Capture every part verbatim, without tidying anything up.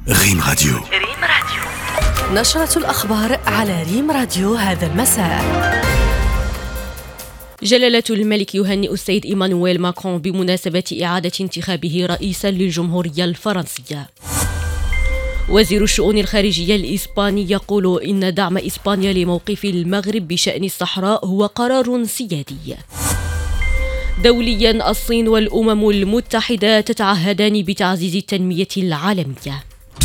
ريم راديو. ريم راديو نشرة الأخبار على ريم راديو هذا المساء. جلالة الملك يهنئ السيد إيمانويل ماكرون بمناسبة إعادة انتخابه رئيسا للجمهورية الفرنسية. وزير الشؤون الخارجية الإسباني يقول إن دعم إسبانيا لموقف المغرب بشأن الصحراء هو قرار سيادي. دوليا، الصين والأمم المتحدة تتعهدان بتعزيز التنمية العالمية.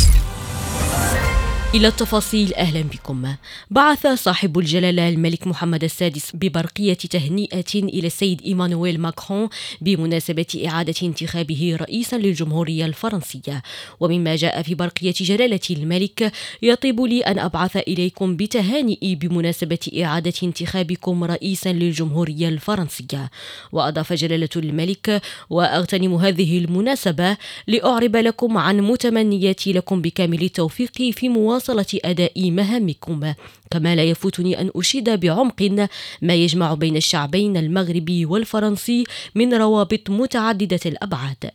إلى التفاصيل، أهلا بكم. بعث صاحب الجلالة الملك محمد السادس ببرقية تهنئة إلى السيد إيمانويل ماكرون بمناسبة إعادة انتخابه رئيسا للجمهورية الفرنسية. ومما جاء في برقية جلالة الملك: يطيب لي أن أبعث إليكم بتهانئي بمناسبة إعادة انتخابكم رئيسا للجمهورية الفرنسية. وأضاف جلالة الملك: وأغتنم هذه المناسبة لأعرب لكم عن متمنياتي لكم بكامل التوفيق في مواصلة أداء مهامكم، كما لا يفوتني أن أشيد بعمق ما يجمع بين الشعبين المغربي والفرنسي من روابط متعددة الأبعاد.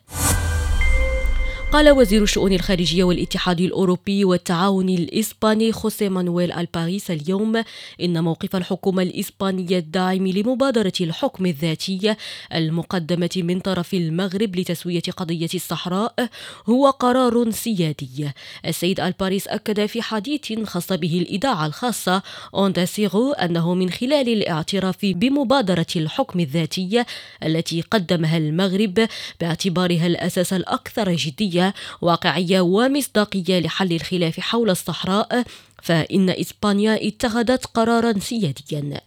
قال وزير الشؤون الخارجية والاتحاد الأوروبي والتعاون الإسباني خوسيه مانويل الباريس اليوم إن موقف الحكومة الإسبانية الداعم لمبادرة الحكم الذاتي المقدمة من طرف المغرب لتسوية قضية الصحراء هو قرار سيادي. السيد الباريس أكد في حديث خاص به الإذاعة الخاصة أوندا سيغو أنه من خلال الاعتراف بمبادرة الحكم الذاتي التي قدمها المغرب باعتبارها الأساس الأكثر جدية واقعية ومصداقية لحل الخلاف حول الصحراء، فإن إسبانيا اتخذت قرارا سياديا.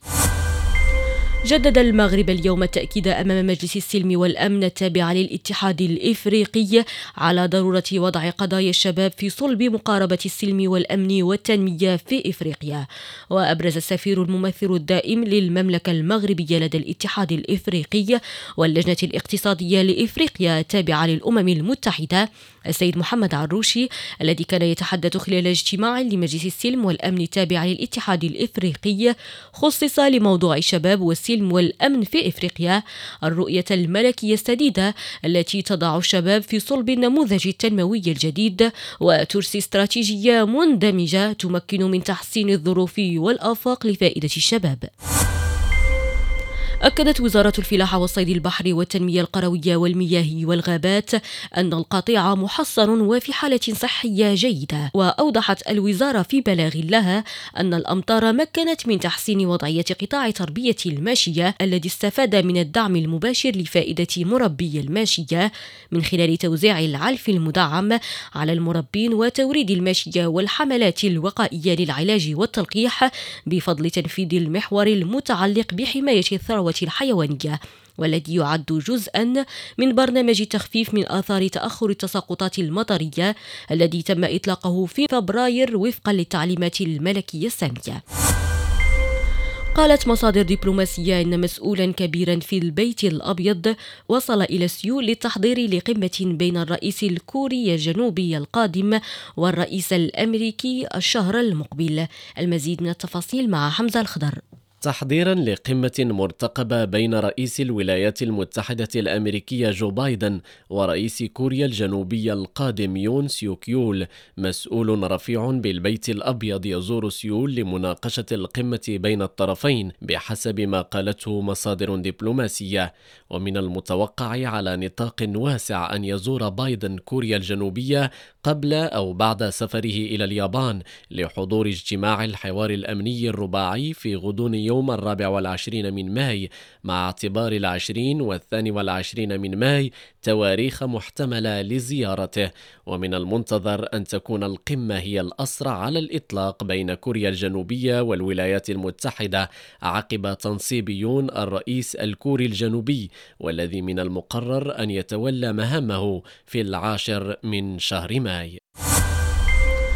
جدد المغرب اليوم التأكيد أمام مجلس السلم والأمن التابع للاتحاد الإفريقي على ضرورة وضع قضايا الشباب في صلب مقاربة السلم والأمن والتنمية في إفريقيا. وأبرز السفير الممثل الدائم للمملكة المغربية لدى الاتحاد الإفريقي واللجنة الاقتصادية لإفريقيا التابعة للأمم المتحدة السيد محمد عروشي، الذي كان يتحدث خلال اجتماع لمجلس السلم والأمن التابع للاتحاد الإفريقي خصص لموضوع الشباب والسلم والأمن في إفريقيا، الرؤية الملكية السديدة التي تضع الشباب في صلب النموذج التنموي الجديد وترسي استراتيجية مندمجة تمكن من تحسين الظروف والآفاق لفائدة الشباب. أكدت وزارة الفلاحة والصيد البحري والتنمية القروية والمياه والغابات أن القطيع محصن وفي حالة صحية جيدة. وأوضحت الوزارة في بلاغ لها أن الأمطار مكنت من تحسين وضعية قطاع تربية الماشية الذي استفاد من الدعم المباشر لفائدة مربي الماشية من خلال توزيع العلف المدعم على المربين وتوريد الماشية والحملات الوقائية للعلاج والتلقيح بفضل تنفيذ المحور المتعلق بحماية الثروة الحيوانية، والذي يعد جزءا من برنامج تخفيف من آثار تأخر التساقطات المطرية الذي تم إطلاقه في فبراير وفقا للتعليمات الملكية السامية. قالت مصادر دبلوماسية إن مسؤولا كبيرا في البيت الأبيض وصل إلى سيول للتحضير لقمة بين الرئيس الكوري الجنوبي القادم والرئيس الأمريكي الشهر المقبل. المزيد من التفاصيل مع حمزة الخضر. تحضيرا لقمة مرتقبة بين رئيس الولايات المتحدة الأمريكية جو بايدن ورئيس كوريا الجنوبية القادم يون سيوك يول، مسؤول رفيع بالبيت الأبيض يزور سيول لمناقشة القمة بين الطرفين بحسب ما قالته مصادر دبلوماسية. ومن المتوقع على نطاق واسع أن يزور بايدن كوريا الجنوبية قبل أو بعد سفره إلى اليابان لحضور اجتماع الحوار الأمني الرباعي في غضون يوم الرابع والعشرين من ماي، مع اعتبار العشرين والثاني والعشرين من ماي تواريخ محتملة لزيارته. ومن المنتظر أن تكون القمة هي الأسرع على الإطلاق بين كوريا الجنوبية والولايات المتحدة عقب تنصيب يون الرئيس الكوري الجنوبي، والذي من المقرر أن يتولى مهامه في العاشر من شهر ماي.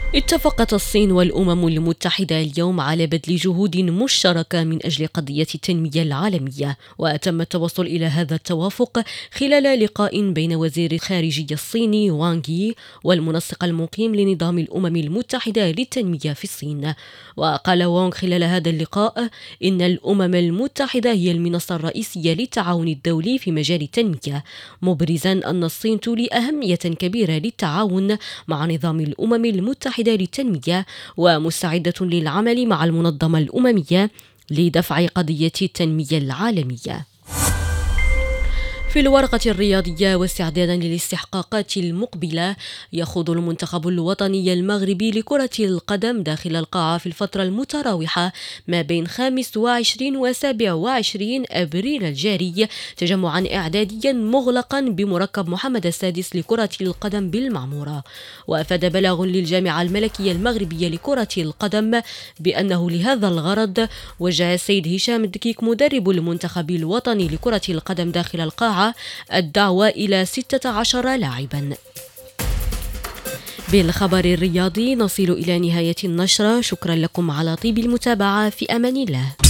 اتفقت الصين والأمم المتحدة اليوم على بذل جهود مشتركة من أجل قضية التنمية العالمية، وتم التوصل إلى هذا التوافق خلال لقاء بين وزير الخارجية الصيني وانغ يي والمنسق المقيم لنظام الأمم المتحدة للتنمية في الصين. وقال وانغ خلال هذا اللقاء إن الأمم المتحدة هي المنصة الرئيسية للتعاون الدولي في مجال التنمية، مبرزا أن الصين تولي أهمية كبيرة للتعاون مع نظام الأمم المتحدة للتنمية ومستعدة للعمل مع المنظمة الأممية لدفع قضية التنمية العالمية. في الورقة الرياضية واستعدادا للاستحقاقات المقبلة، يخوض المنتخب الوطني المغربي لكرة القدم داخل القاعة في الفترة المتراوحة ما بين خامس وعشرين وسابع وعشرين أبريل الجاري تجمعا إعداديا مغلقا بمركب محمد السادس لكرة القدم بالمعمورة. وأفاد بلاغ للجامعة الملكية المغربية لكرة القدم بأنه لهذا الغرض وجه السيد هشام الدكيك مدرب المنتخب الوطني لكرة القدم داخل القاعة الدعوة إلى ستة عشر لاعبا. بالخبر الرياضي نصل إلى نهاية النشرة، شكرا لكم على طيب المتابعة، في أمان الله.